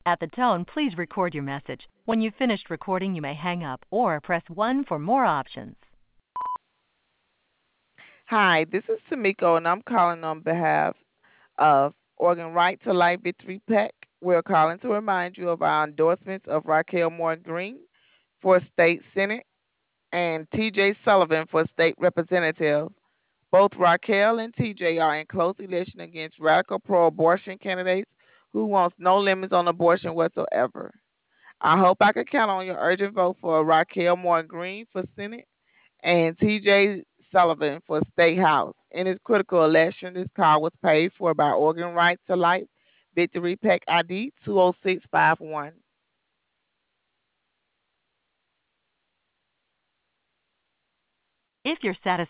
At the tone, please record your message. When you've finished recording, you may hang up or press 1 for more options. Hi, this is Tamiko, and I'm calling on behalf of Oregon Right to Life Victory PAC. We're calling to remind you of our endorsements of Raquel Moore Green for State Senate and TJ Sullivan for State Representative. Both Raquel and TJ are in close election against radical pro abortion candidates who wants no limits on abortion whatsoever. I hope I can count on your urgent vote for Raquel Moore Green for Senate and T.J. Sullivan for State House. In this critical election, this call was paid for by Oregon Right to Life Victory PAC ID 20651. If you're satisfied